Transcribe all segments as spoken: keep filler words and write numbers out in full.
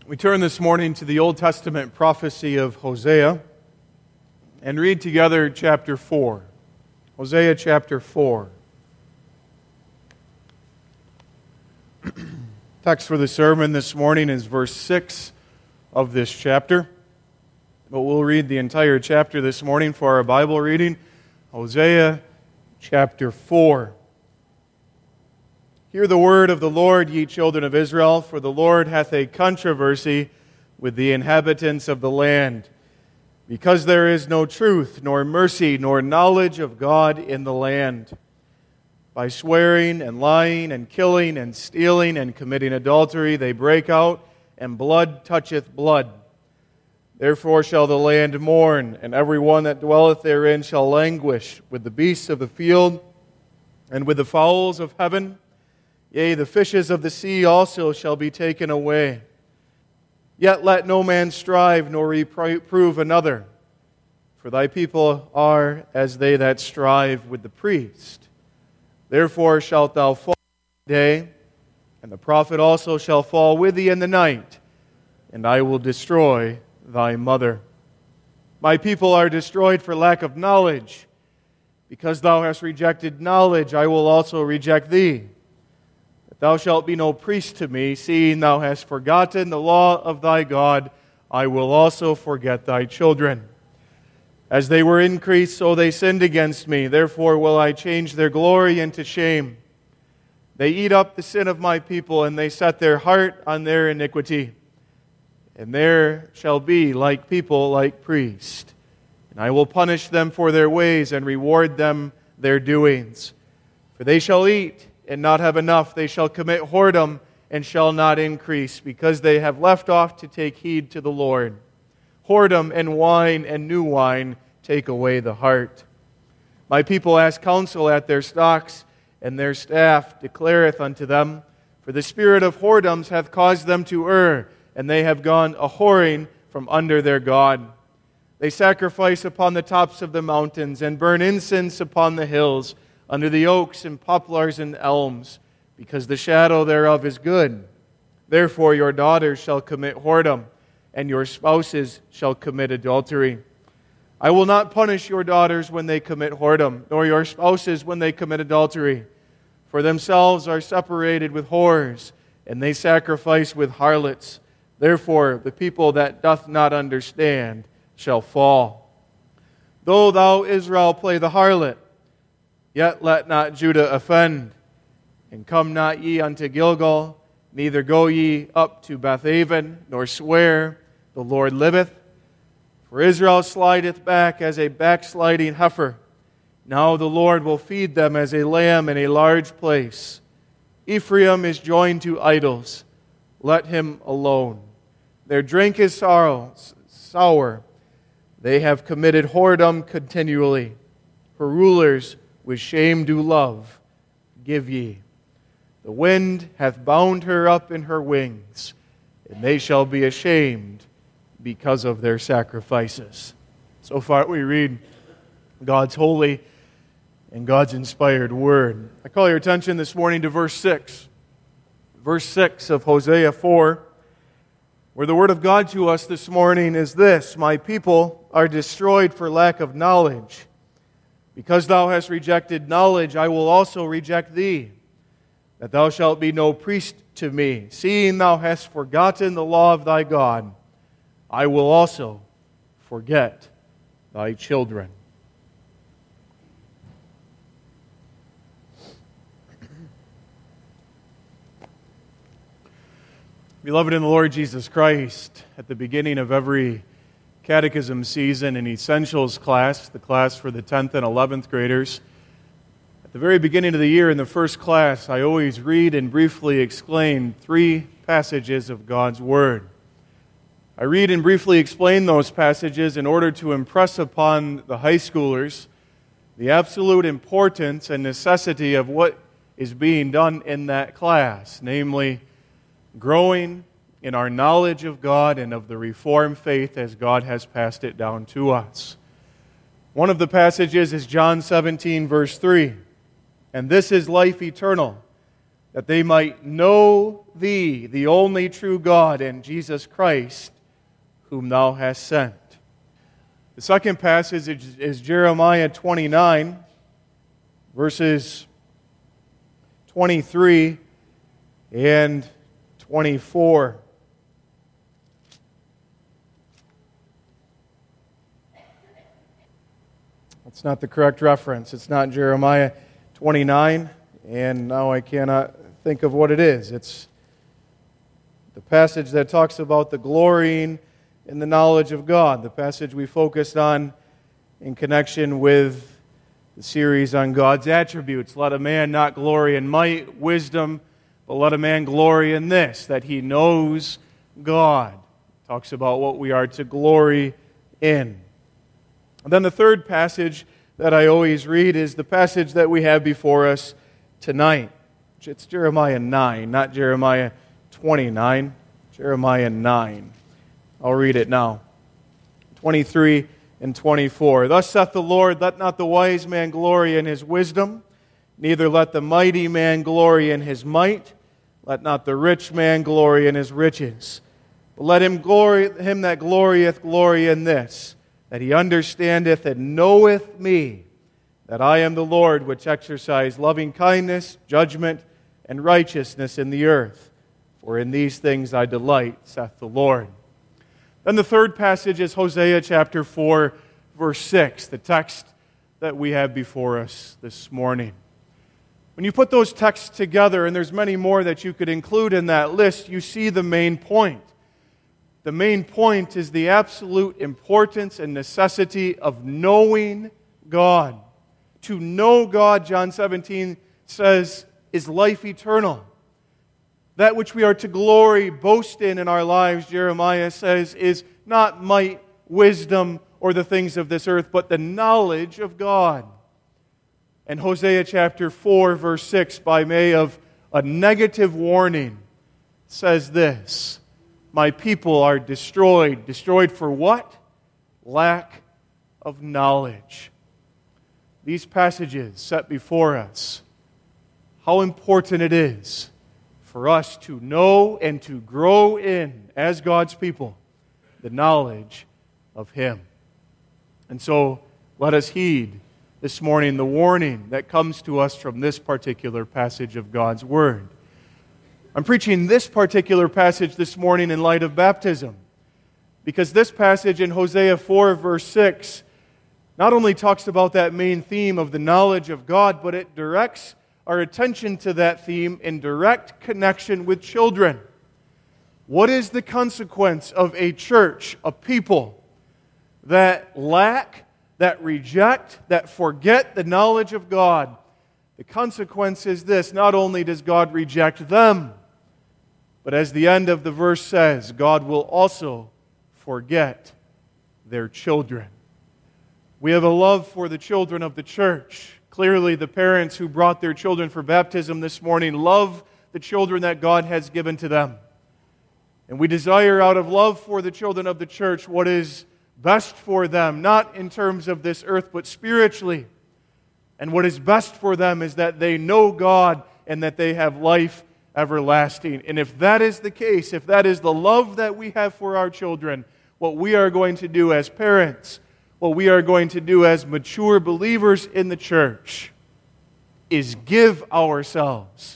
We turn this morning to the Old Testament prophecy of Hosea and read together chapter four. Hosea chapter four. Text for the sermon this morning is verse six of this chapter. But we'll read the entire chapter this morning for our Bible reading. Hosea chapter four. Hear the word of the Lord, ye children of Israel, for the Lord hath a controversy with the inhabitants of the land, because there is no truth, nor mercy, nor knowledge of God in the land. By swearing and lying and killing and stealing and committing adultery, they break out, and blood toucheth blood. Therefore shall the land mourn, and every one that dwelleth therein shall languish with the beasts of the field and with the fowls of heaven. Yea, the fishes of the sea also shall be taken away. Yet let no man strive nor reprove another, for thy people are as they that strive with the priest. Therefore shalt thou fall in the day, and the prophet also shall fall with thee in the night, and I will destroy thy mother. My people are destroyed for lack of knowledge. Because thou hast rejected knowledge, I will also reject thee. Thou shalt be no priest to me, seeing thou hast forgotten the law of thy God. I will also forget thy children. As they were increased, so they sinned against me. Therefore will I change their glory into shame. They eat up the sin of my people, and they set their heart on their iniquity. And there shall be like people, like priests. And I will punish them for their ways, and reward them their doings. For they shall eat and not have enough. They shall commit whoredom and shall not increase, because they have left off to take heed to the Lord. Whoredom and wine and new wine take away the heart. My people ask counsel at their stocks, and their staff declareth unto them, for the spirit of whoredoms hath caused them to err, and they have gone a-whoring from under their God. They sacrifice upon the tops of the mountains, and burn incense upon the hills, under the oaks and poplars and elms, because the shadow thereof is good. Therefore your daughters shall commit whoredom, and your spouses shall commit adultery. I will not punish your daughters when they commit whoredom, nor your spouses when they commit adultery. For themselves are separated with whores, and they sacrifice with harlots. Therefore the people that doth not understand shall fall. Though thou, Israel, play the harlot, yet let not Judah offend. And come not ye unto Gilgal, neither go ye up to Bethaven, nor swear, the Lord liveth. For Israel slideth back as a backsliding heifer. Now the Lord will feed them as a lamb in a large place. Ephraim is joined to idols. Let him alone. Their drink is sorrow, sour. They have committed whoredom continually. For rulers with shame do love, give ye. The wind hath bound her up in her wings, and they shall be ashamed because of their sacrifices. So far we read God's holy and God's inspired word. I call your attention this morning to verse six. Verse six of Hosea four, where the word of God to us this morning is this: My people are destroyed for lack of knowledge. Because thou hast rejected knowledge, I will also reject thee, that thou shalt be no priest to me. Seeing thou hast forgotten the law of thy God, I will also forget thy children. Beloved in the Lord Jesus Christ, at the beginning of every catechism season and essentials class, the class for the tenth and eleventh graders, at the very beginning of the year in the first class, I always read and briefly explain three passages of God's Word. I read and briefly explain those passages in order to impress upon the high schoolers the absolute importance and necessity of what is being done in that class, namely growing in our knowledge of God and of the Reformed faith as God has passed it down to us. One of the passages is John seventeen, verse three. And this is life eternal, that they might know Thee, the only true God, and Jesus Christ, whom Thou hast sent. The second passage is, is Jeremiah twenty-nine, verses twenty-three and twenty-four. That's not the correct reference. It's not Jeremiah twenty-nine, and now I cannot think of what it is. It's the passage that talks about the glorying in the knowledge of God, the passage we focused on in connection with the series on God's attributes. Let a man not glory in might, wisdom, but let a man glory in this, that he knows God. It talks about what we are to glory in. And then the third passage that I always read is the passage that we have before us tonight. It's Jeremiah nine, not Jeremiah twenty-nine, Jeremiah nine. I'll read it now. twenty-three and twenty-four. Thus saith the Lord, let not the wise man glory in his wisdom, neither let the mighty man glory in his might, let not the rich man glory in his riches. But let him glory, him that glorieth glory in this, that he understandeth and knoweth me, that I am the Lord, which exercise loving kindness, judgment, and righteousness in the earth. For in these things I delight, saith the Lord. Then the third passage is Hosea chapter four, verse six, the text that we have before us this morning. When you put those texts together, and there's many more that you could include in that list, you see the main point. The main point is the absolute importance and necessity of knowing God. To know God, John seventeen says, is life eternal. That which we are to glory, boast in in our lives, Jeremiah says, is not might, wisdom, or the things of this earth, but the knowledge of God. And Hosea chapter four, verse six, by way of a negative warning, says this, my people are destroyed. Destroyed for what? Lack of knowledge. These passages set before us how important it is for us to know and to grow in, as God's people, the knowledge of Him. And so, let us heed this morning the warning that comes to us from this particular passage of God's Word. I'm preaching this particular passage this morning in light of baptism, because this passage in Hosea four, verse six, not only talks about that main theme of the knowledge of God, but it directs our attention to that theme in direct connection with children. What is the consequence of a church, a people, that lack, that reject, that forget the knowledge of God? The consequence is this: not only does God reject them, but as the end of the verse says, God will also forget their children. We have a love for the children of the church. Clearly, the parents who brought their children for baptism this morning love the children that God has given to them. And we desire out of love for the children of the church what is best for them, not in terms of this earth, but spiritually. And what is best for them is that they know God and that they have life everlasting. And if that is the case, if that is the love that we have for our children, what we are going to do as parents, what we are going to do as mature believers in the church, is give ourselves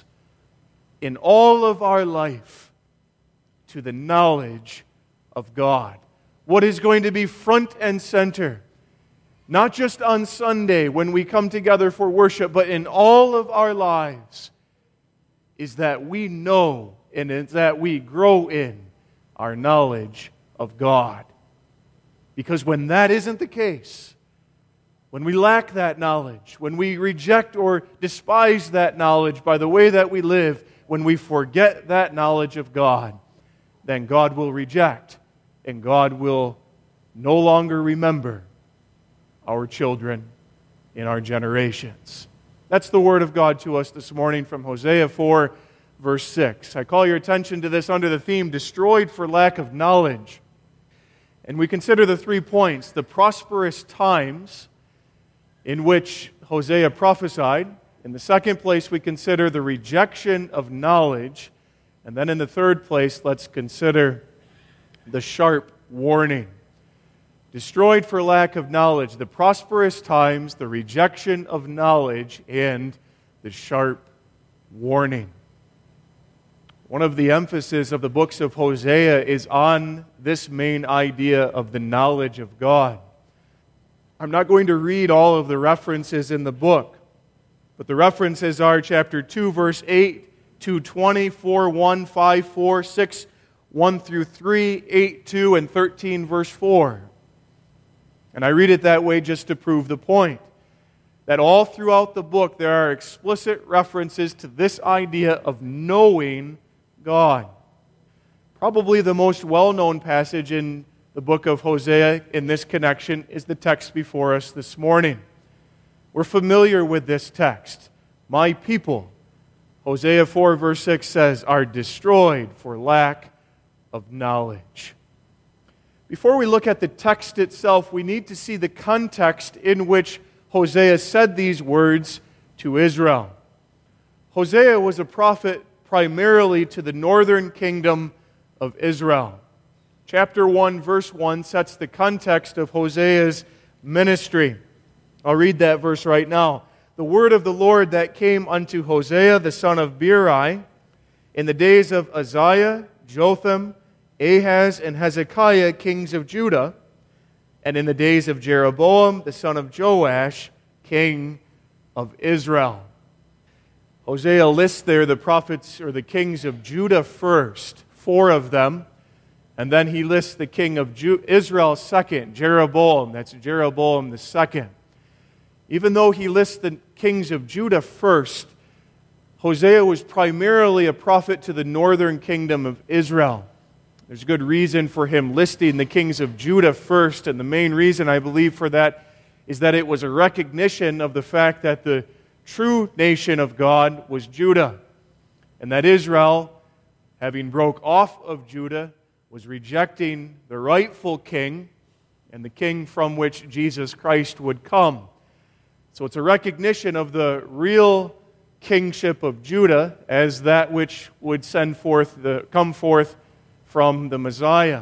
in all of our life to the knowledge of God. What is going to be front and center, not just on Sunday when we come together for worship, but in all of our lives, is that we know and is that we grow in our knowledge of God. Because when that isn't the case, when we lack that knowledge, when we reject or despise that knowledge by the way that we live, when we forget that knowledge of God, then God will reject and God will no longer remember our children in our generations. That's the Word of God to us this morning from Hosea four, verse six. I call your attention to this under the theme, destroyed for lack of knowledge. And we consider the three points: the prosperous times in which Hosea prophesied, In the second place, we consider the rejection of knowledge. And then in the third place, let's consider the sharp warning. Destroyed for lack of knowledge, the prosperous times, the rejection of knowledge, and the sharp warning. One of the emphasis of the books of Hosea is on this main idea of the knowledge of God. I'm not going to read all of the references in the book, but the references are chapter two, verse eight, two twenty, four one, five four, six, one through three, eight two, and thirteen, verse four. And I read it that way just to prove the point, that all throughout the book there are explicit references to this idea of knowing God. Probably the most well-known passage in the book of Hosea in this connection is the text before us this morning. We're familiar with this text. My people, Hosea four verse six says, are destroyed for lack of knowledge. Before we look at the text itself, we need to see the context in which Hosea said these words to Israel. Hosea was a prophet primarily to the northern kingdom of Israel. Chapter one, verse one sets the context of Hosea's ministry. I'll read that verse right now. The word of the Lord that came unto Hosea, the son of Beeri, in the days of Uzziah, Jotham, Ahaz, and Hezekiah, kings of Judah, and in the days of Jeroboam, the son of Joash, king of Israel. Hosea lists there the prophets or the kings of Judah first, four of them, and then he lists the king of Ju- Israel second, Jeroboam. That's Jeroboam the second. Even though he lists the kings of Judah first, Hosea was primarily a prophet to the northern kingdom of Israel. There's good reason for him listing the kings of Judah first, and the main reason I believe for that is that it was a recognition of the fact that the true nation of God was Judah, and that Israel, having broke off of Judah, was rejecting the rightful king and the king from which Jesus Christ would come. So it's a recognition of the real kingship of Judah as that which would send forth the come forth from the Messiah.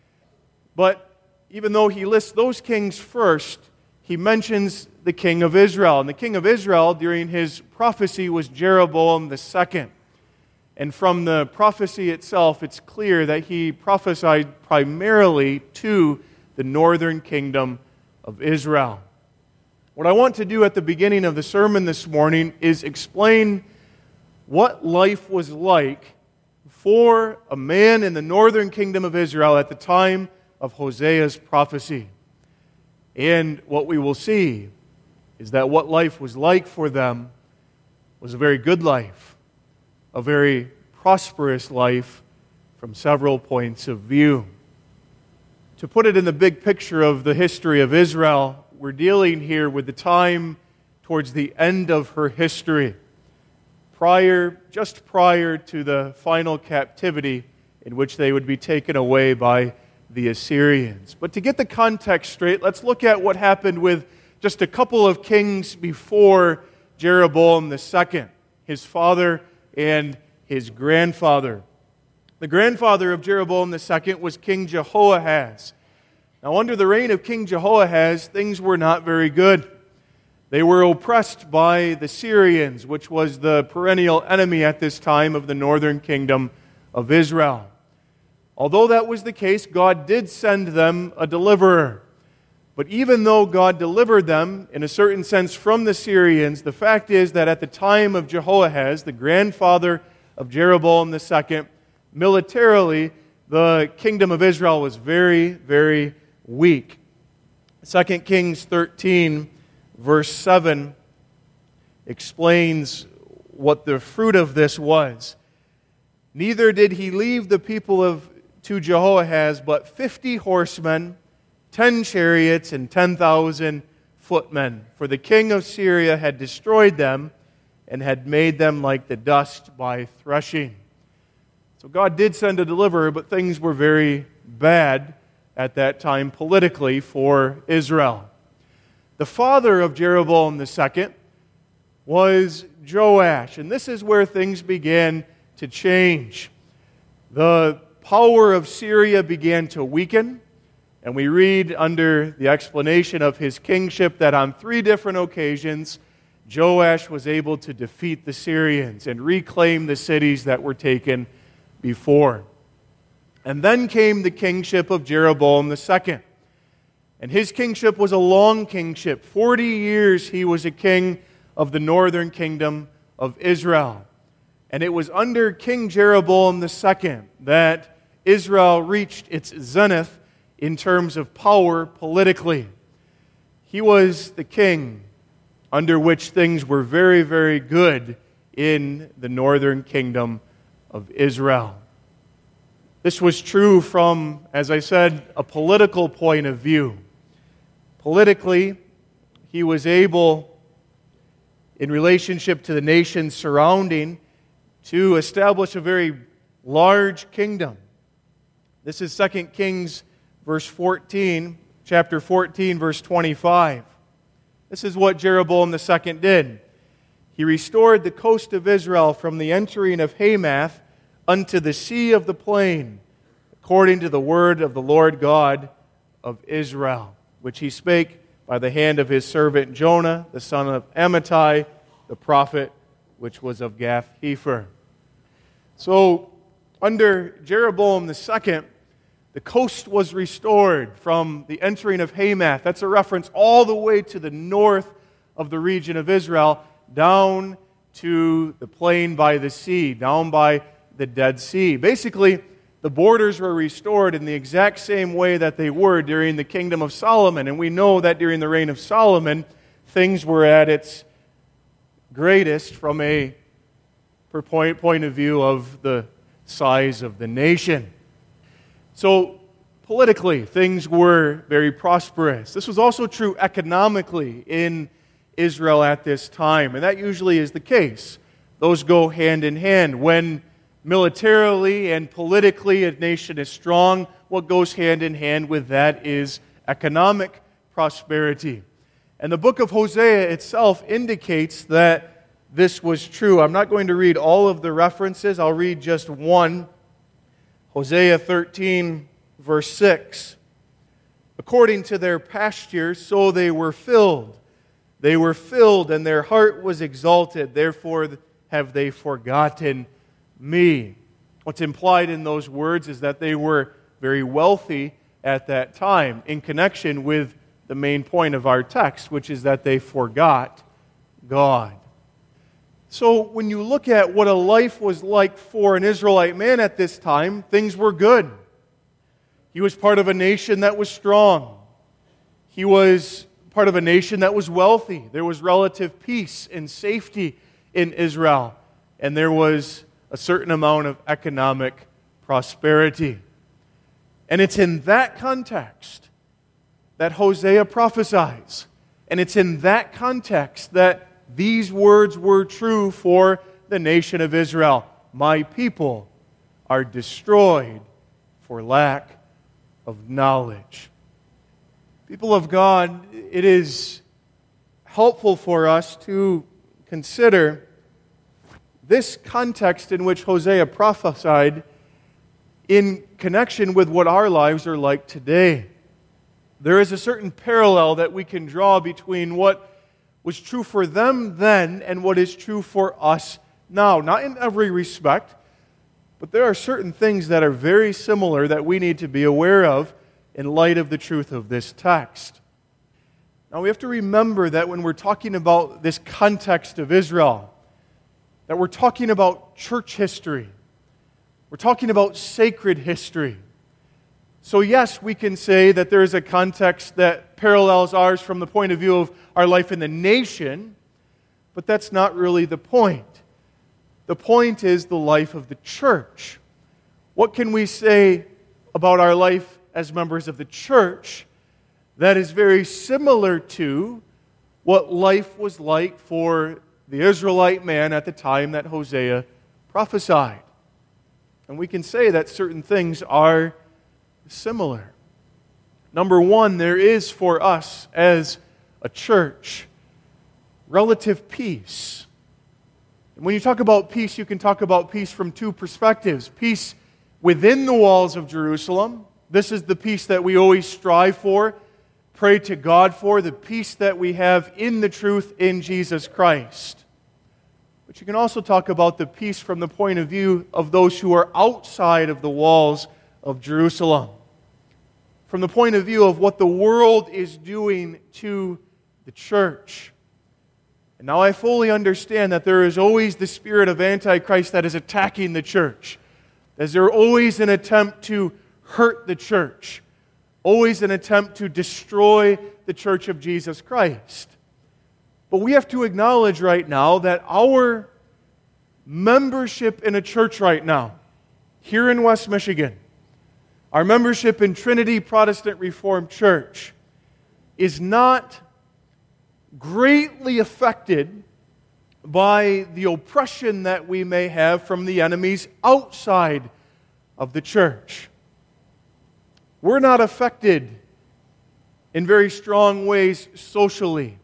But even though he lists those kings first, he mentions the king of Israel. And the king of Israel during his prophecy was Jeroboam the second. And from the prophecy itself, it's clear that he prophesied primarily to the northern kingdom of Israel. What I want to do at the beginning of the sermon this morning is explain what life was like for a man in the northern kingdom of Israel at the time of Hosea's prophecy. And what we will see is that what life was like for them was a very good life, a very prosperous life from several points of view. To put it in the big picture of the history of Israel, we're dealing here with the time towards the end of her history, prior, just prior to the final captivity in which they would be taken away by the Assyrians. But to get the context straight, let's look at what happened with just a couple of kings before Jeroboam the second, his father and his grandfather. The grandfather of Jeroboam the second was King Jehoahaz. Now, under the reign of King Jehoahaz, things were not very good. They were oppressed by the Syrians, which was the perennial enemy at this time of the northern kingdom of Israel. Although that was the case, God did send them a deliverer. But even though God delivered them, in a certain sense, from the Syrians, the fact is that at the time of Jehoahaz, the grandfather of Jeroboam the second, militarily, the kingdom of Israel was very, very weak. Second Kings thirteen, verse seven, explains what the fruit of this was. Neither did he leave the people of to Jehoahaz, but fifty horsemen, ten chariots, and ten thousand footmen. For the king of Syria had destroyed them and had made them like the dust by threshing. So God did send a deliverer, but things were very bad at that time politically for Israel. The father of Jeroboam the second was Joash. And this is where things began to change. The power of Syria began to weaken. And we read under the explanation of his kingship that on three different occasions, Joash was able to defeat the Syrians and reclaim the cities that were taken before. And then came the kingship of Jeroboam the second. And his kingship was a long kingship. Forty years he was a king of the northern kingdom of Israel. And it was under King Jeroboam the second that Israel reached its zenith in terms of power politically. He was the king under which things were very, very good in the northern kingdom of Israel. This was true from, as I said, a political point of view. Politically, he was able, in relationship to the nations surrounding, to establish a very large kingdom. This is Second Kings verse fourteen, chapter fourteen, verse twenty-five. This is what Jeroboam the second did. He restored the coast of Israel from the entering of Hamath unto the sea of the plain, according to the word of the Lord God of Israel, which he spake by the hand of his servant Jonah, the son of Amittai, the prophet, which was of Gath-hepher. So, under Jeroboam the second, the coast was restored from the entering of Hamath. That's a reference all the way to the north of the region of Israel, down to the plain by the sea, down by the Dead Sea. Basically, the borders were restored in the exact same way that they were during the kingdom of Solomon. And we know that during the reign of Solomon, things were at its greatest from a point, point of view of the size of the nation. So, politically, things were very prosperous. This was also true economically in Israel at this time, and that usually is the case. Those go hand in hand. When militarily and politically a nation is strong, what goes hand in hand with that is economic prosperity. And the book of Hosea itself indicates that this was true. I'm not going to read all of the references. I'll read just one. Hosea thirteen, verse six. According to their pastures, so they were filled. They were filled, and their heart was exalted. Therefore have they forgotten me. What's implied in those words is that they were very wealthy at that time, in connection with the main point of our text, which is that they forgot God. So when you look at what a life was like for an Israelite man at this time, things were good. He was part of a nation that was strong. He was part of a nation that was wealthy. There was relative peace and safety in Israel. And there was a certain amount of economic prosperity. And it's in that context that Hosea prophesies. And it's in that context that these words were true for the nation of Israel. My people are destroyed for lack of knowledge. People of God, it is helpful for us to consider this context in which Hosea prophesied in connection with what our lives are like today. There is a certain parallel that we can draw between what was true for them then and what is true for us now. Not in every respect, but there are certain things that are very similar that we need to be aware of in light of the truth of this text. Now we have to remember that when we're talking about this context of Israel, that we're talking about church history. We're talking about sacred history. So yes, we can say that there is a context that parallels ours from the point of view of our life in the nation, but that's not really the point. The point is the life of the church. What can we say about our life as members of the church that is very similar to what life was like for the Israelite man at the time that Hosea prophesied? And we can say that certain things are similar. Number one, there is for us as a church relative peace. And when you talk about peace, you can talk about peace from two perspectives. Peace within the walls of Jerusalem. This is the peace that we always strive for, pray to God for, the peace that we have in the truth in Jesus Christ. But you can also talk about the peace from the point of view of those who are outside of the walls of Jerusalem. From the point of view of what the world is doing to the church. And now I fully understand that there is always the spirit of Antichrist that is attacking the church. As there always an attempt to hurt the church. Always an attempt to destroy the church of Jesus Christ. But we have to acknowledge right now that our membership in a church right now, here in West Michigan, our membership in Trinity Protestant Reformed Church, is not greatly affected by the oppression that we may have from the enemies outside of the church. We're not affected in very strong ways socially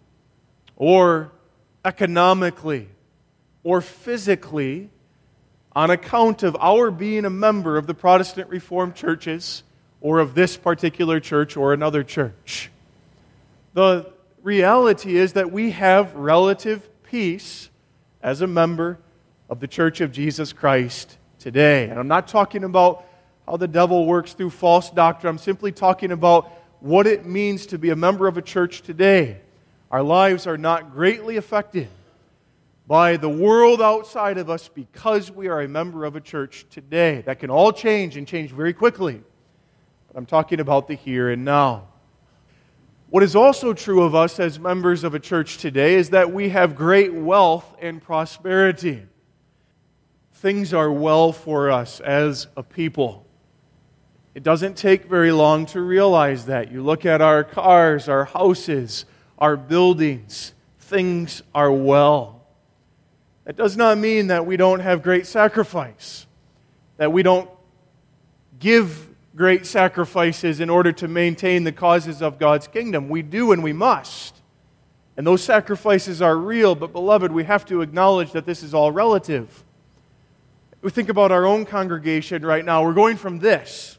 or economically or physically on account of our being a member of the Protestant Reformed churches or of this particular church or another church. The reality is that we have relative peace as a member of the Church of Jesus Christ today. And I'm not talking about how the devil works through false doctrine. I'm simply talking about what it means to be a member of a church today. Our lives are not greatly affected by the world outside of us because we are a member of a church today. That can all change and change very quickly. But I'm talking about the here and now. What is also true of us as members of a church today is that we have great wealth and prosperity. Things are well for us as a people. It doesn't take very long to realize that. You look at our cars, our houses, our buildings, things are well. That does not mean that we don't have great sacrifice, that we don't give great sacrifices in order to maintain the causes of God's kingdom. We do and we must. And those sacrifices are real, but beloved, we have to acknowledge that this is all relative. We think about our own congregation right now. We're going from this,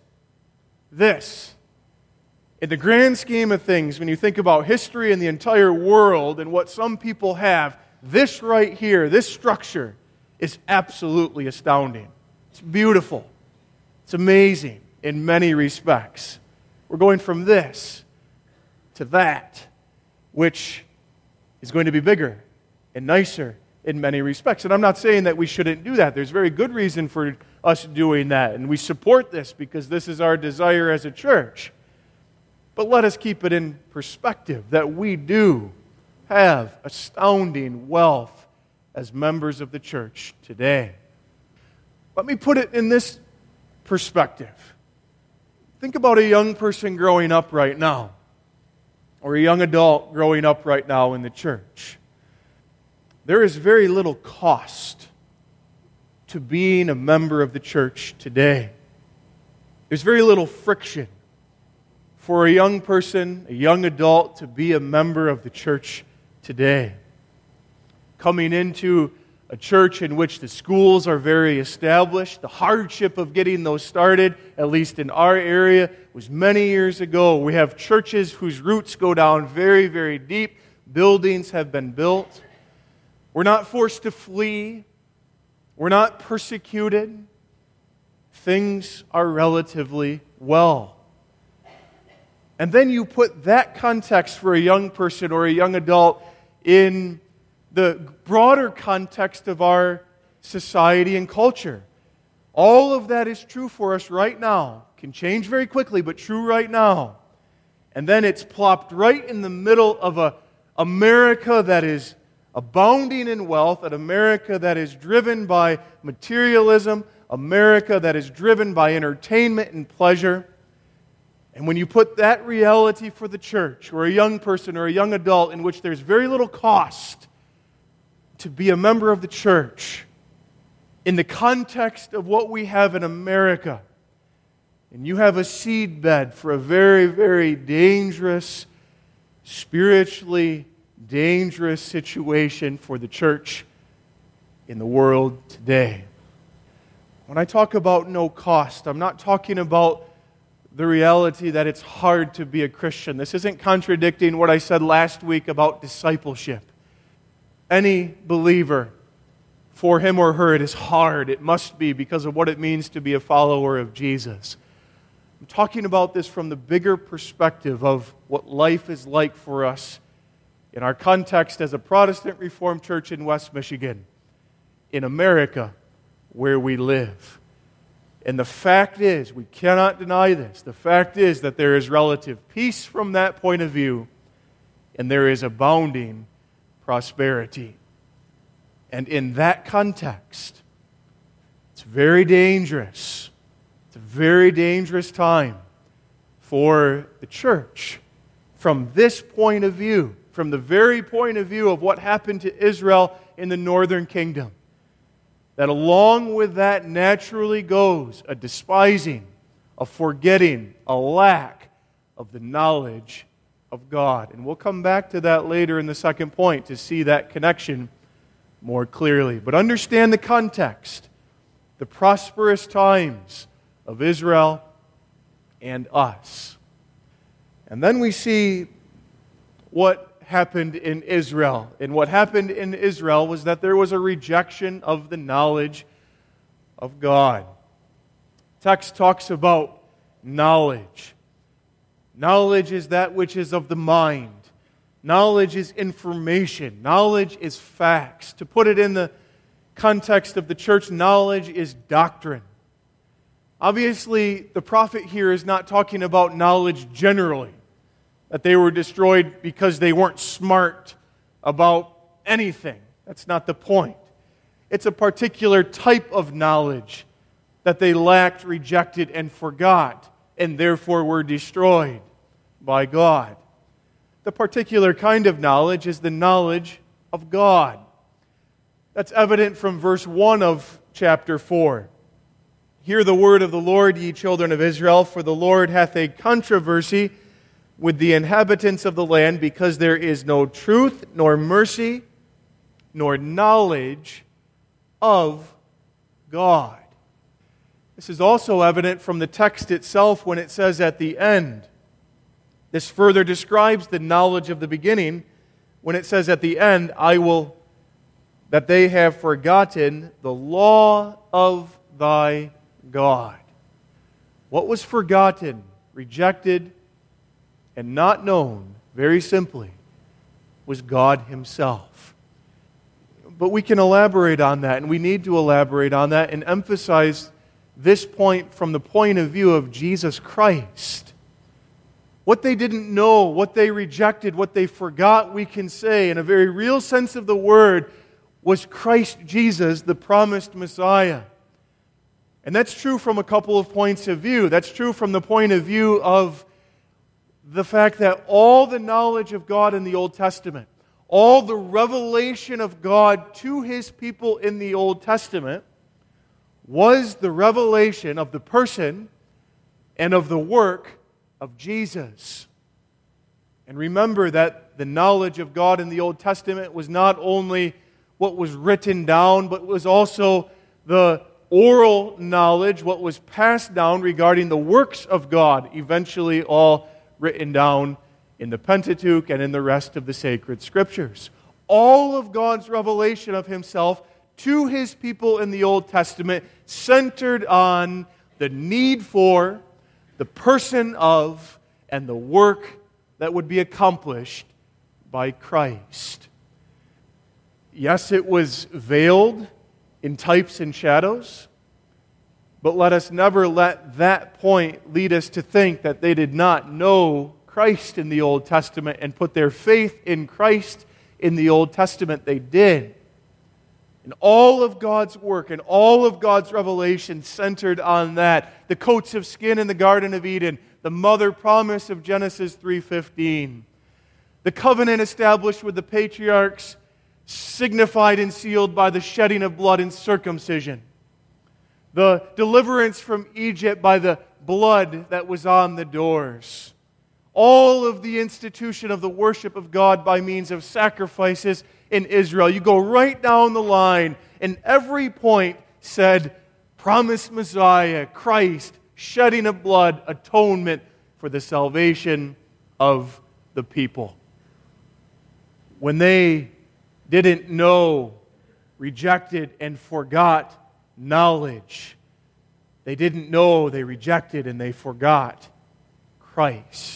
this. In the grand scheme of things, when you think about history and the entire world and what some people have, this right here, this structure, is absolutely astounding. It's beautiful. It's amazing in many respects. We're going from this to that, which is going to be bigger and nicer in many respects. And I'm not saying that we shouldn't do that. There's very good reason for us doing that, and we support this because this is our desire as a church. But let us keep it in perspective that we do have astounding wealth as members of the church today. Let me put it in this perspective. Think about a young person growing up right now, or a young adult growing up right now in the church. There is very little cost to being a member of the church today. There's very little friction for a young person, a young adult, to be a member of the church today. Coming into a church in which the schools are very established, the hardship of getting those started, at least in our area, was many years ago. We have churches whose roots go down very, very deep. Buildings have been built. We're not forced to flee. We're not persecuted. Things are relatively well. And then you put that context for a young person or a young adult in the broader context of our society and culture. All of that is true for us right now. Can change very quickly, but true right now. And then it's plopped right in the middle of a America that is abounding in wealth, an America that is driven by materialism, America that is driven by entertainment and pleasure. And when you put that reality for the church, or a young person or a young adult in which there's very little cost to be a member of the church, in the context of what we have in America, and you have a seedbed for a very, very dangerous, spiritually dangerous situation for the church in the world today. When I talk about no cost, I'm not talking about the reality that it's hard to be a Christian. This isn't contradicting what I said last week about discipleship. Any believer, for him or her, it is hard. It must be because of what it means to be a follower of Jesus. I'm talking about this from the bigger perspective of what life is like for us in our context as a Protestant Reformed church in West Michigan, in America, where we live. And the fact is, we cannot deny this, the fact is that there is relative peace from that point of view, and there is abounding prosperity. And in that context, it's very dangerous. It's a very dangerous time for the church from this point of view, from the very point of view of what happened to Israel in the northern kingdom. That along with that naturally goes a despising, a forgetting, a lack of the knowledge of God. And we'll come back to that later in the second point to see that connection more clearly. But understand the context, the prosperous times of Israel and us. And then we see what happened in Israel. And what happened in Israel was that there was a rejection of the knowledge of God. Text talks about knowledge. Knowledge is that which is of the mind. Knowledge is information. Knowledge is facts. To put it in the context of the church, knowledge is doctrine. Obviously, the prophet here is not talking about knowledge generally, that they were destroyed because they weren't smart about anything. That's not the point. It's a particular type of knowledge that they lacked, rejected, and forgot, and therefore were destroyed by God. The particular kind of knowledge is the knowledge of God. That's evident from verse one of chapter four. Hear the word of the Lord, ye children of Israel, for the Lord hath a controversy with the inhabitants of the land, because there is no truth, nor mercy, nor knowledge of God. This is also evident from the text itself when it says at the end. This further describes the knowledge of the beginning when it says at the end, I will, that they have forgotten the law of thy God. What was forgotten, rejected, and not known, very simply, was God Himself. But we can elaborate on that, and we need to elaborate on that and emphasize this point from the point of view of Jesus Christ. What they didn't know, what they rejected, what they forgot, we can say, in a very real sense of the word, was Christ Jesus, the promised Messiah. And that's true from a couple of points of view. That's true from the point of view of the fact that all the knowledge of God in the Old Testament, all the revelation of God to His people in the Old Testament, was the revelation of the person and of the work of Jesus. And remember that the knowledge of God in the Old Testament was not only what was written down, but was also the oral knowledge, what was passed down regarding the works of God, eventually all written down in the Pentateuch and in the rest of the sacred Scriptures. All of God's revelation of Himself to His people in the Old Testament centered on the need for, the person of, and the work that would be accomplished by Christ. Yes, it was veiled in types and shadows, but let us never let that point lead us to think that they did not know Christ in the Old Testament and put their faith in Christ in the Old Testament. They did. And all of God's work and all of God's revelation centered on that. The coats of skin in the Garden of Eden, the mother promise of Genesis three fifteen, the covenant established with the patriarchs, signified and sealed by the shedding of blood and circumcision, the deliverance from Egypt by the blood that was on the doors. all of the institution of the worship of God by means of sacrifices in Israel. You go right down the line, and every point said, promised Messiah, Christ, shedding of blood, atonement for the salvation of the people. When they didn't know, rejected, and forgot knowledge, they didn't know, they rejected, and they forgot Christ.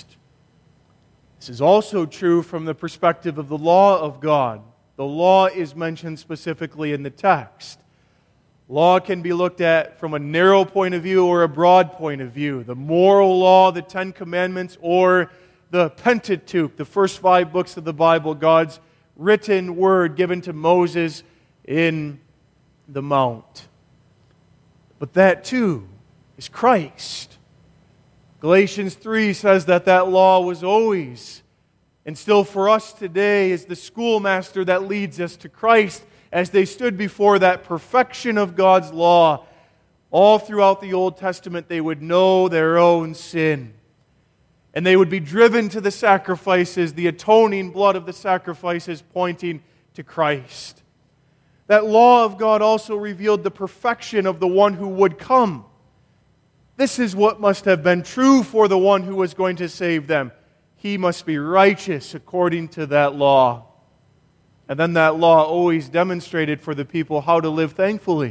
This is also true from the perspective of the law of God. The law is mentioned specifically in the text. Law can be looked at from a narrow point of view or a broad point of view. The moral law, the Ten Commandments, or the Pentateuch, the first five books of the Bible, God's written word given to Moses in the Mount. But that too is Christ. Galatians three says that that law was always, and still for us today, is the schoolmaster that leads us to Christ. As they stood before that perfection of God's law, all throughout the Old Testament, they would know their own sin. And they would be driven to the sacrifices, the atoning blood of the sacrifices pointing to Christ. That law of God also revealed the perfection of the one who would come. This is what must have been true for the one who was going to save them. He must be righteous according to that law. And then that law always demonstrated for the people how to live thankfully.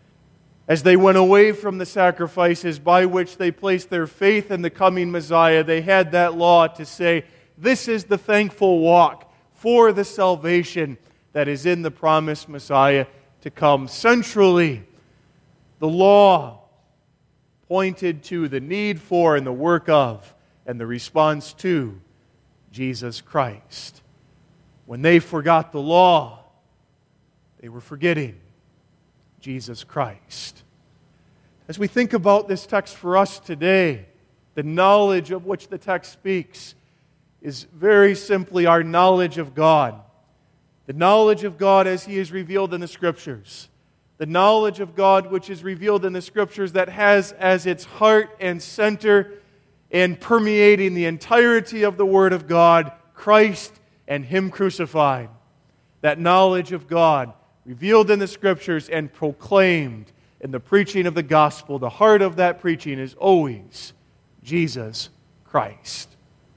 As they went away from the sacrifices by which they placed their faith in the coming Messiah, they had that law to say, this is the thankful walk for the salvation that is in the promised Messiah to come. Centrally, the law pointed to the need for and the work of and the response to Jesus Christ. When they forgot the law, they were forgetting Jesus Christ. As we think about this text for us today, the knowledge of which the text speaks is very simply our knowledge of God. The knowledge of God as He is revealed in the Scriptures. The knowledge of God which is revealed in the Scriptures that has as its heart and center and permeating the entirety of the Word of God, Christ and Him crucified. That knowledge of God revealed in the Scriptures and proclaimed in the preaching of the gospel. The heart of that preaching is always Jesus Christ.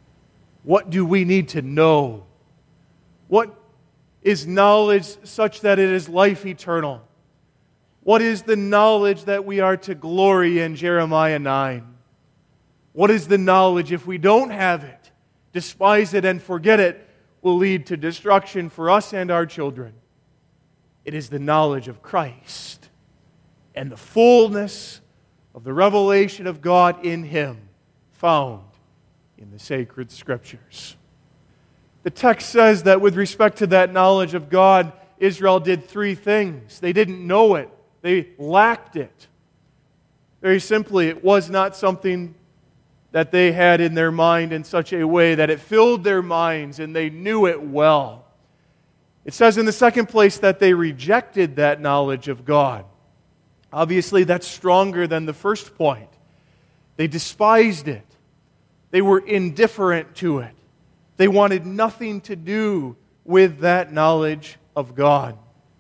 What do we need to know? What is knowledge such that it is life eternal? What is the knowledge that we are to glory in? Jeremiah nine. What is the knowledge if we don't have it, despise it and forget it, will lead to destruction for us and our children? It is the knowledge of Christ and the fullness of the revelation of God in Him found in the sacred Scriptures. The text says that with respect to that knowledge of God, Israel did three things. They didn't know it. They lacked it. Very simply, it was not something that they had in their mind in such a way that it filled their minds and they knew it well. It says in the second place that they rejected that knowledge of God. Obviously, that's stronger than the first point. They despised it. They were indifferent to it. They wanted nothing to do with that knowledge of God.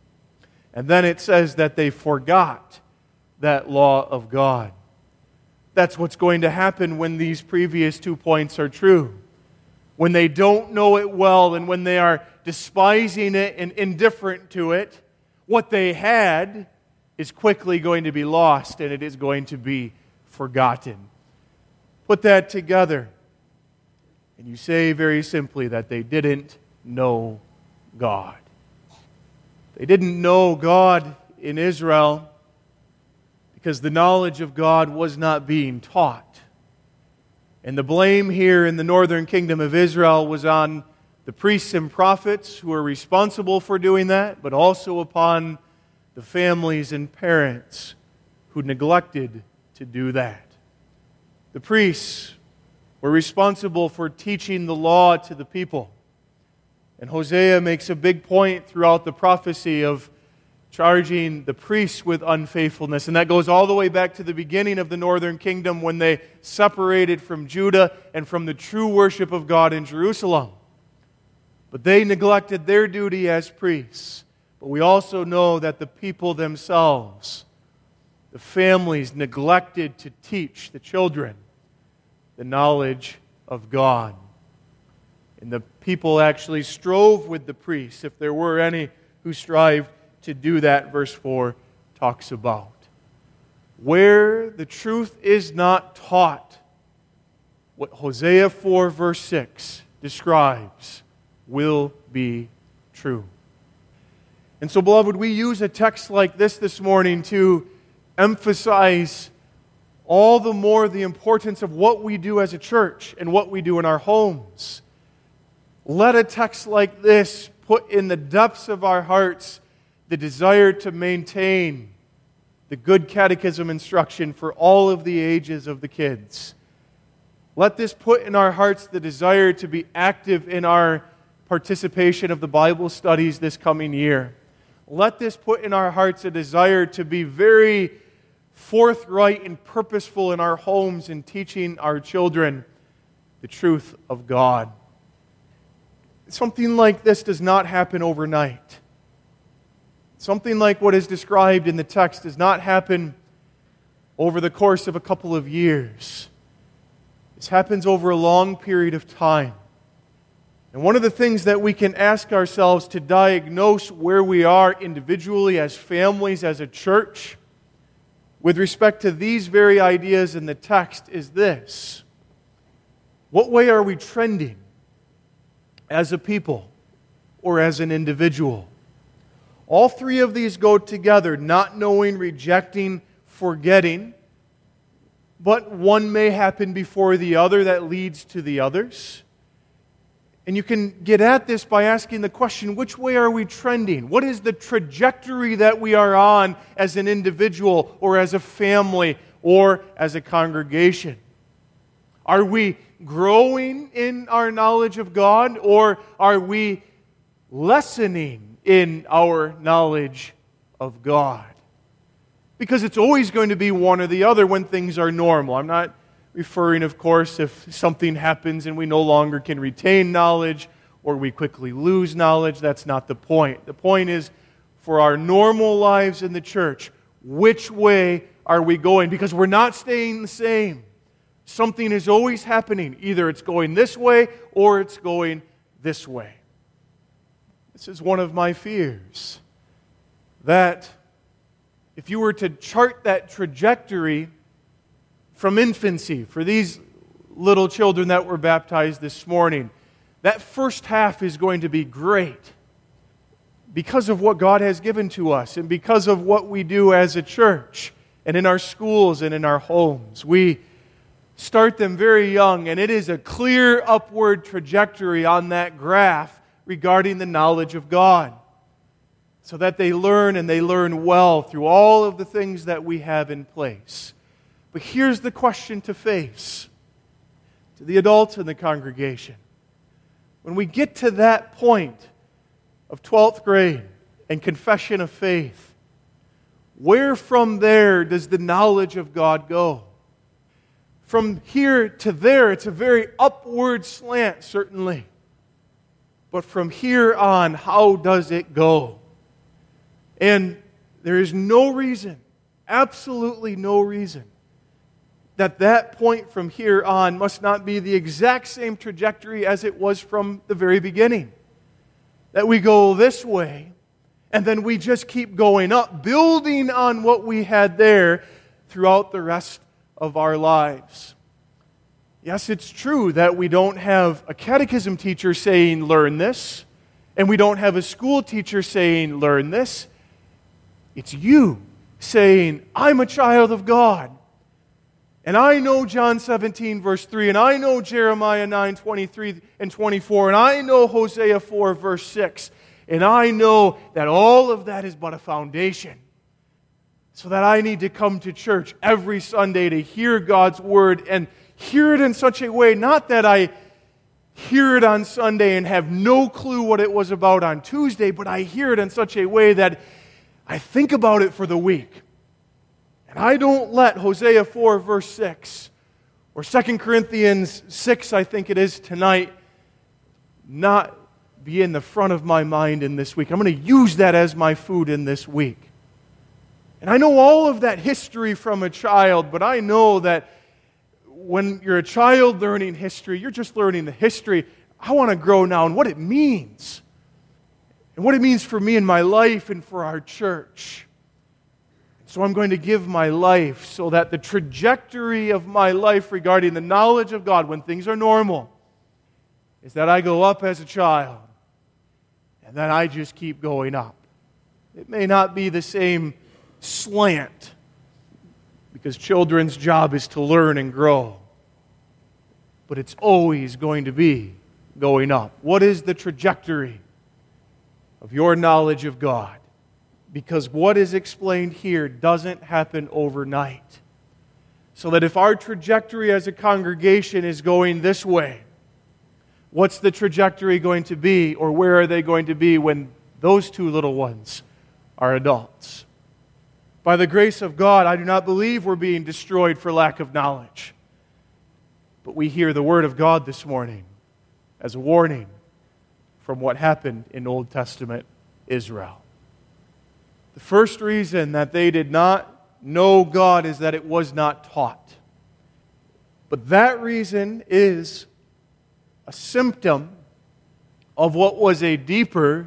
And then it says that they forgot that law of God. That's what's going to happen when these previous two points are true. When they don't know it well and when they are despising it and indifferent to it, what they had is quickly going to be lost and it is going to be forgotten. Put that together, and you say very simply that they didn't know God. They didn't know God in Israel because the knowledge of God was not being taught. And the blame here in the northern kingdom of Israel was on the priests and prophets who were responsible for doing that, but also upon the families and parents who neglected to do that. The priests were responsible for teaching the law to the people. And Hosea makes a big point throughout the prophecy of charging the priests with unfaithfulness. And that goes all the way back to the beginning of the northern kingdom when they separated from Judah and from the true worship of God in Jerusalem. But they neglected their duty as priests. But we also know that the people themselves, the families, neglected to teach the children the knowledge of God. And the people actually strove with the priests, if there were any who strived to do that, verse four talks about. Where the truth is not taught, what Hosea four verse six describes will be true. And so, beloved, we use a text like this this morning to emphasize all the more the importance of what we do as a church and what we do in our homes. Let a text like this put in the depths of our hearts the desire to maintain the good catechism instruction for all of the ages of the kids. Let this put in our hearts the desire to be active in our participation of the Bible studies this coming year. Let this put in our hearts a desire to be very forthright and purposeful in our homes in teaching our children the truth of God. Something like this does not happen overnight. Something like what is described in the text does not happen over the course of a couple of years. This happens over a long period of time. And one of the things that we can ask ourselves to diagnose where we are individually, as families, as a church, with respect to these very ideas in the text is this. What way are we trending as a people or as an individual? All three of these go together, not knowing, rejecting, forgetting. But one may happen before the other that leads to the others. And you can get at this by asking the question, which way are we trending? What is the trajectory that we are on as an individual or as a family or as a congregation? Are we growing in our knowledge of God, or are we lessening in our knowledge of God? Because it's always going to be one or the other when things are normal. I'm not referring, of course, if something happens and we no longer can retain knowledge or we quickly lose knowledge. That's not the point. The point is, for our normal lives in the church, which way are we going? Because we're not staying the same. Something is always happening. Either it's going this way or it's going this way. This is one of my fears, that if you were to chart that trajectory from infancy for these little children that were baptized this morning, that first half is going to be great because of what God has given to us and because of what we do as a church and in our schools and in our homes. We start them very young, and it is a clear upward trajectory on that graph regarding the knowledge of God, so that they learn and they learn well through all of the things that we have in place. But here's the question to face to the adults in the congregation. When we get to that point of twelfth grade and confession of faith, where from there does the knowledge of God go? From here to there, it's a very upward slant, certainly. But from here on, how does it go? And there is no reason, absolutely no reason, that that point from here on must not be the exact same trajectory as it was from the very beginning. That we go this way, and then we just keep going up, building on what we had there throughout the rest of our lives. Yes, it's true that we don't have a catechism teacher saying, learn this, and we don't have a school teacher saying, learn this. It's you saying, I'm a child of God. And I know John seventeen, verse three, and I know Jeremiah nine, twenty-three and twenty-four, and I know Hosea four, verse six, and I know that all of that is but a foundation. So that I need to come to church every Sunday to hear God's Word and hear it in such a way, not that I hear it on Sunday and have no clue what it was about on Tuesday, but I hear it in such a way that I think about it for the week. And I don't let Hosea four, verse six, or Second Corinthians six, I think it is tonight, not be in the front of my mind in this week. I'm going to use that as my food in this week. And I know all of that history from a child, but I know that when you're a child learning history, you're just learning the history. I want to grow now in what it means, and what it means for me in my life and for our church. So I'm going to give my life so that the trajectory of my life regarding the knowledge of God when things are normal is that I go up as a child and then I just keep going up. It may not be the same slant because children's job is to learn and grow, but it's always going to be going up. What is the trajectory of your knowledge of God? Because what is explained here doesn't happen overnight. So that if our trajectory as a congregation is going this way, what's the trajectory going to be, or where are they going to be when those two little ones are adults? By the grace of God, I do not believe we're being destroyed for lack of knowledge. But we hear the Word of God this morning as a warning from what happened in Old Testament Israel. The first reason that they did not know God is that it was not taught. But that reason is a symptom of what was a deeper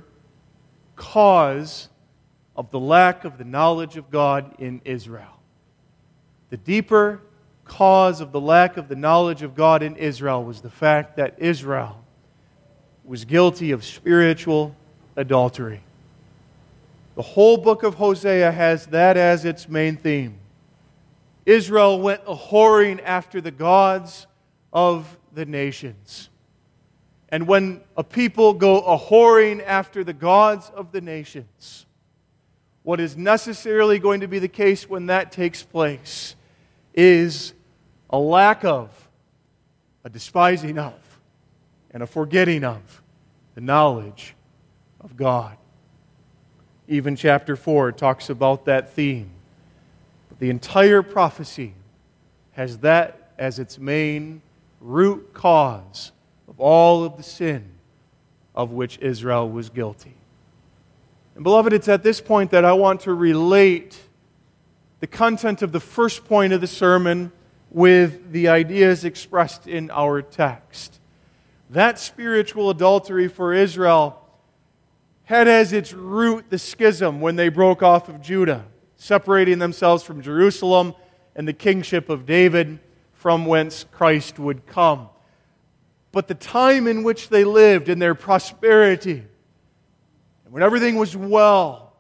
cause of the lack of the knowledge of God in Israel. The deeper cause of the lack of the knowledge of God in Israel was the fact that Israel was guilty of spiritual adultery. The whole book of Hosea has that as its main theme. Israel went a-whoring after the gods of the nations. And when a people go a-whoring after the gods of the nations, what is necessarily going to be the case when that takes place is a lack of, a despising of, and a forgetting of the knowledge of God. Even chapter four talks about that theme. But the entire prophecy has that as its main root cause of all of the sin of which Israel was guilty. And beloved, it's at this point that I want to relate the content of the first point of the sermon with the ideas expressed in our text. That spiritual adultery for Israel had as its root the schism when they broke off of Judah, separating themselves from Jerusalem and the kingship of David, from whence Christ would come. But the time in which they lived, in their prosperity, and when everything was well,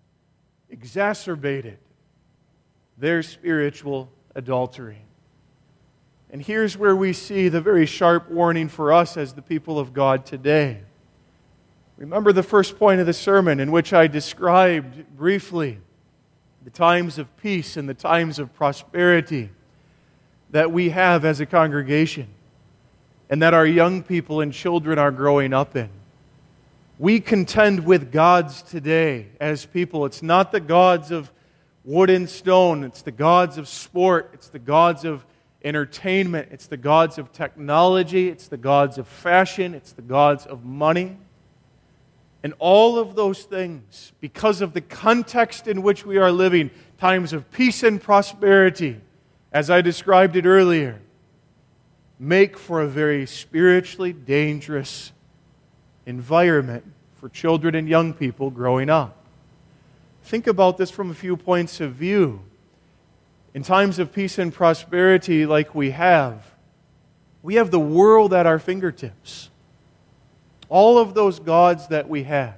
exacerbated their spiritual adultery. And here's where we see the very sharp warning for us as the people of God today. Remember the first point of the sermon in which I described briefly the times of peace and the times of prosperity that we have as a congregation and that our young people and children are growing up in. We contend with gods today as people. It's not the gods of wood and stone. It's the gods of sport. It's the gods of entertainment. It's the gods of technology. It's the gods of fashion. It's the gods of money. And all of those things, because of the context in which we are living, times of peace and prosperity, as I described it earlier, make for a very spiritually dangerous environment for children and young people growing up. Think about this from a few points of view. In times of peace and prosperity like we have, we have the world at our fingertips. All of those gods that we have.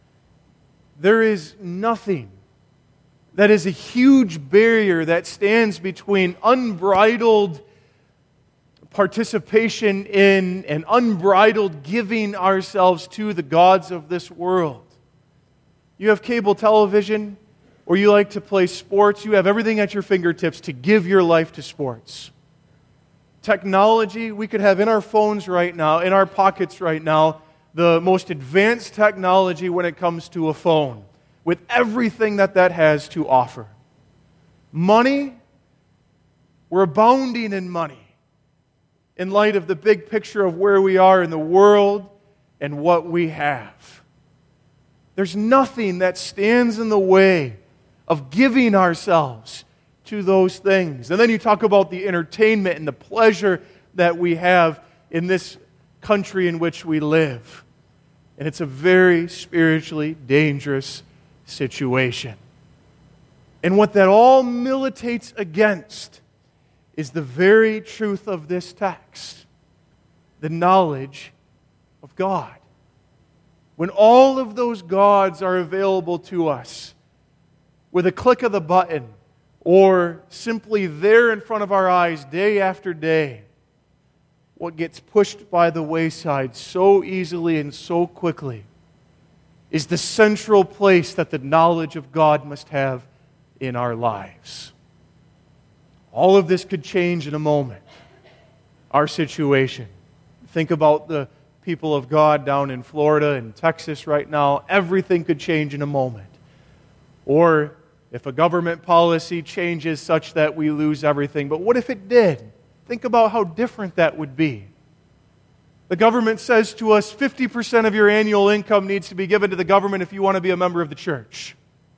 There is nothing that is a huge barrier that stands between unbridled participation in and unbridled giving ourselves to the gods of this world. You have cable television, or you like to play sports, you have everything at your fingertips to give your life to sports. Technology, we could have in our phones right now, in our pockets right now, the most advanced technology when it comes to a phone, with everything that that has to offer. Money, we're abounding in money in light of the big picture of where we are in the world and what we have. There's nothing that stands in the way of giving ourselves to those things. And then you talk about the entertainment and the pleasure that we have in this country in which we live. And it's a very spiritually dangerous situation. And what that all militates against is the very truth of this text, the knowledge of God. When all of those gods are available to us with a click of the button or simply there in front of our eyes day after day, what gets pushed by the wayside so easily and so quickly is the central place that the knowledge of God must have in our lives. All of this could change in a moment. Our situation. Think about the people of God down in Florida and Texas right now. Everything could change in a moment. Or if a government policy changes such that we lose everything. But what if it did? Think about how different that would be. The government says to us, fifty percent of your annual income needs to be given to the government if you want to be a member of the church.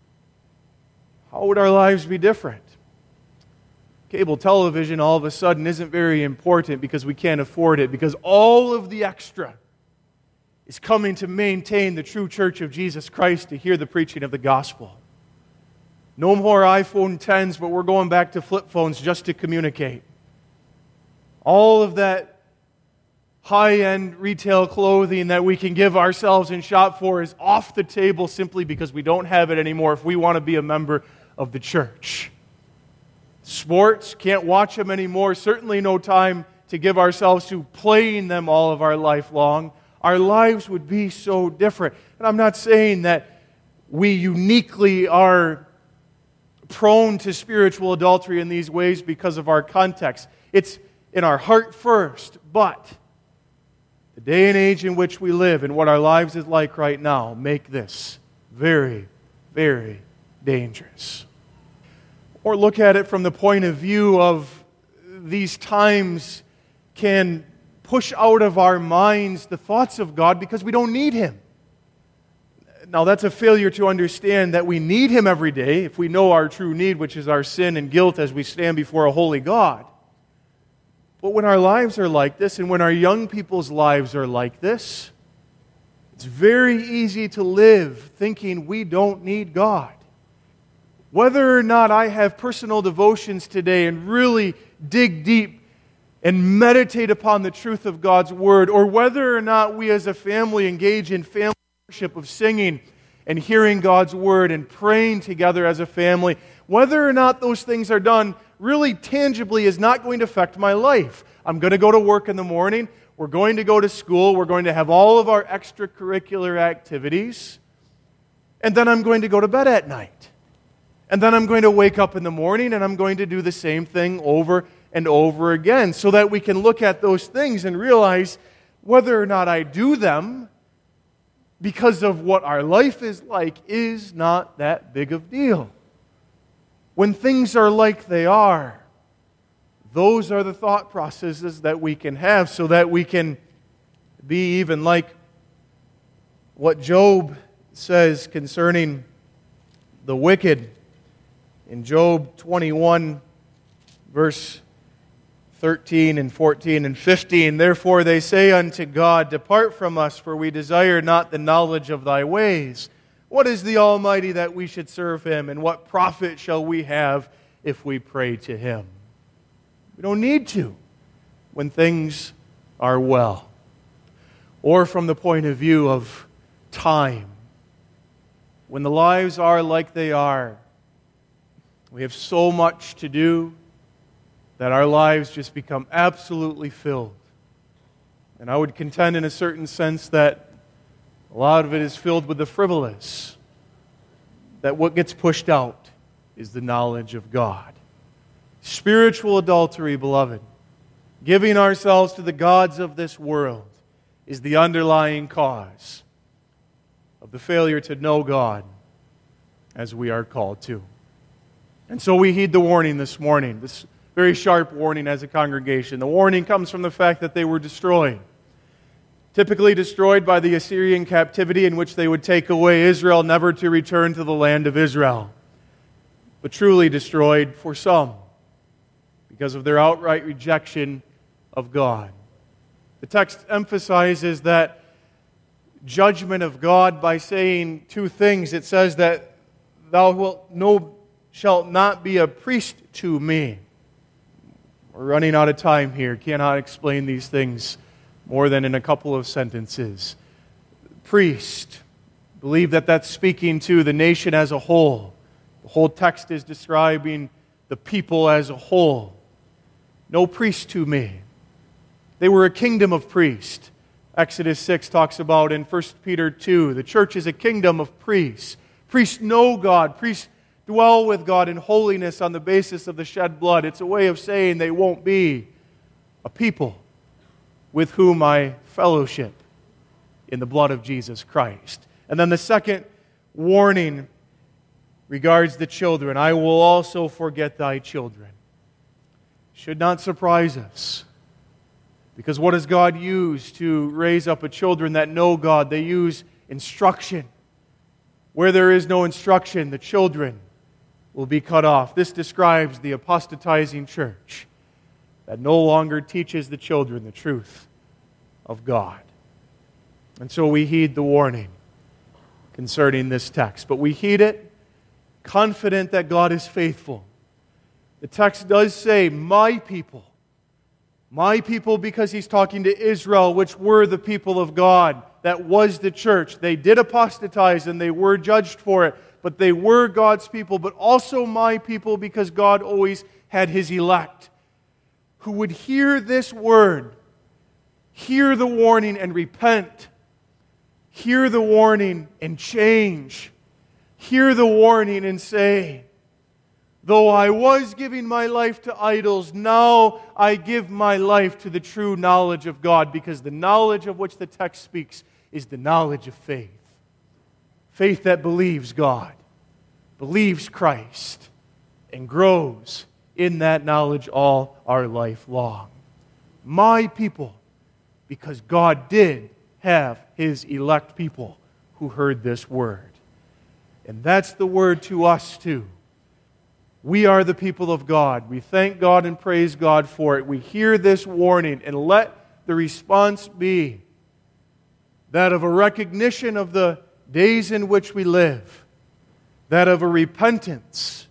How would our lives be different? Cable television all of a sudden isn't very important because we can't afford it, because all of the extra is coming to maintain the true church of Jesus Christ, to hear the preaching of the gospel. No more iPhone tens, but we're going back to flip phones just to communicate. All of that high-end retail clothing that we can give ourselves and shop for is off the table simply because we don't have it anymore if we want to be a member of the church. Sports, can't watch them anymore. Certainly no time to give ourselves to playing them all of our life long. Our lives would be so different. And I'm not saying that we uniquely are prone to spiritual adultery in these ways because of our context. It's in our heart first, but the day and age in which we live and what our lives is like right now make this very, very dangerous. Or look at it from the point of view of these times can push out of our minds the thoughts of God because we don't need Him. Now that's a failure to understand that we need Him every day if we know our true need, which is our sin and guilt as we stand before a holy God. But when our lives are like this, and when our young people's lives are like this, it's very easy to live thinking we don't need God. Whether or not I have personal devotions today and really dig deep and meditate upon the truth of God's Word, or whether or not we as a family engage in family worship of singing and hearing God's Word and praying together as a family, whether or not those things are done really tangibly is not going to affect my life. I'm going to go to work in the morning. We're going to go to school. We're going to have all of our extracurricular activities. And then I'm going to go to bed at night. And then I'm going to wake up in the morning and I'm going to do the same thing over and over again, so that we can look at those things and realize whether or not I do them because of what our life is like is not that big of a deal. When things are like they are, those are the thought processes that we can have so that we can be even like what Job says concerning the wicked. In Job twenty-one, verse thirteen and fourteen and fifteen, therefore they say unto God, depart from us, for we desire not the knowledge of thy ways. What is the Almighty that we should serve Him? And what profit shall we have if we pray to Him? We don't need to when things are well. Or from the point of view of time. When the lives are like they are, we have so much to do that our lives just become absolutely filled. And I would contend in a certain sense that a lot of it is filled with the frivolous. That what gets pushed out is the knowledge of God. Spiritual adultery, beloved, giving ourselves to the gods of this world, is the underlying cause of the failure to know God as we are called to. And so we heed the warning this morning, this very sharp warning as a congregation. The warning comes from the fact that they were destroyed. Typically destroyed by the Assyrian captivity in which they would take away Israel, never to return to the land of Israel. But truly destroyed for some, because of their outright rejection of God. The text emphasizes that judgment of God by saying two things. It says that thou wilt no, shalt not be a priest to me. We're running out of time here. Cannot explain these things more than in a couple of sentences. Priest. Believe that that's speaking to the nation as a whole. The whole text is describing the people as a whole. No priest to me. They were a kingdom of priests. Exodus six talks about in First Peter two, the church is a kingdom of priests. Priests know God. Priests dwell with God in holiness on the basis of the shed blood. It's a way of saying they won't be a people with whom I fellowship in the blood of Jesus Christ. And then the second warning regards the children. I will also forget thy children. Should not surprise us. Because what does God use to raise up a children that know God? They use instruction. Where there is no instruction, the children will be cut off. This describes the apostatizing church that no longer teaches the children the truth of God. And so we heed the warning concerning this text. But we heed it confident that God is faithful. The text does say, my people. My people, because he's talking to Israel, which were the people of God. That was the church. They did apostatize and they were judged for it. But they were God's people, but also my people, because God always had His elect who would hear this word, hear the warning and repent, hear the warning and change, hear the warning and say, though I was giving my life to idols, now I give my life to the true knowledge of God, because the knowledge of which the text speaks is the knowledge of faith. Faith that believes God, believes Christ, and grows in that knowledge all our life long. My people, because God did have His elect people who heard this word. And that's the word to us too. We are the people of God. We thank God and praise God for it. We hear this warning, and let the response be that of a recognition of the days in which we live, that of a repentance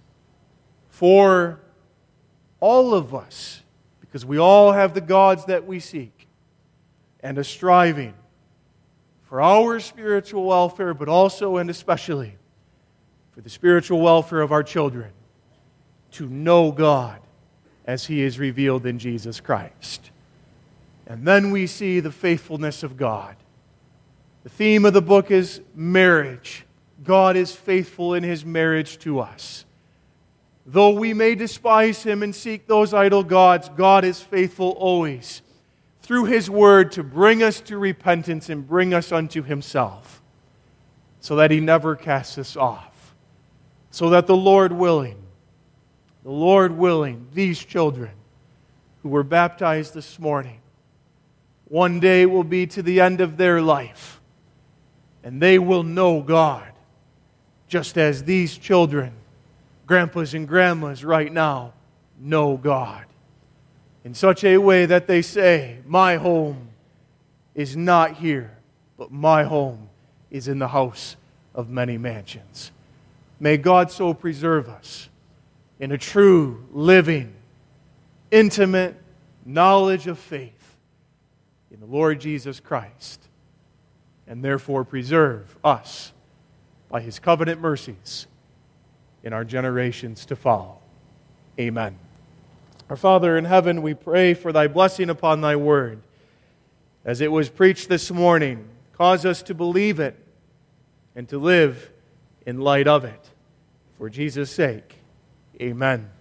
for all of us, because we all have the gods that we seek, and a striving for our spiritual welfare, but also and especially for the spiritual welfare of our children, to know God as He is revealed in Jesus Christ. And then we see the faithfulness of God. The theme of the book is marriage. God is faithful in His marriage to us. Though we may despise Him and seek those idol gods, God is faithful always through His word to bring us to repentance and bring us unto Himself, so that He never casts us off. So that the Lord willing, the Lord willing, these children who were baptized this morning, one day will be to the end of their life, and they will know God, just as these children, grandpas and grandmas right now, know God. In such a way that they say, my home is not here, but my home is in the house of many mansions. May God so preserve us in a true, living, intimate knowledge of faith in the Lord Jesus Christ, and therefore preserve us by His covenant mercies in our generations to follow. Amen. Our Father in heaven, we pray for Thy blessing upon Thy word. As it was preached this morning, cause us to believe it and to live in light of it. For Jesus' sake, amen.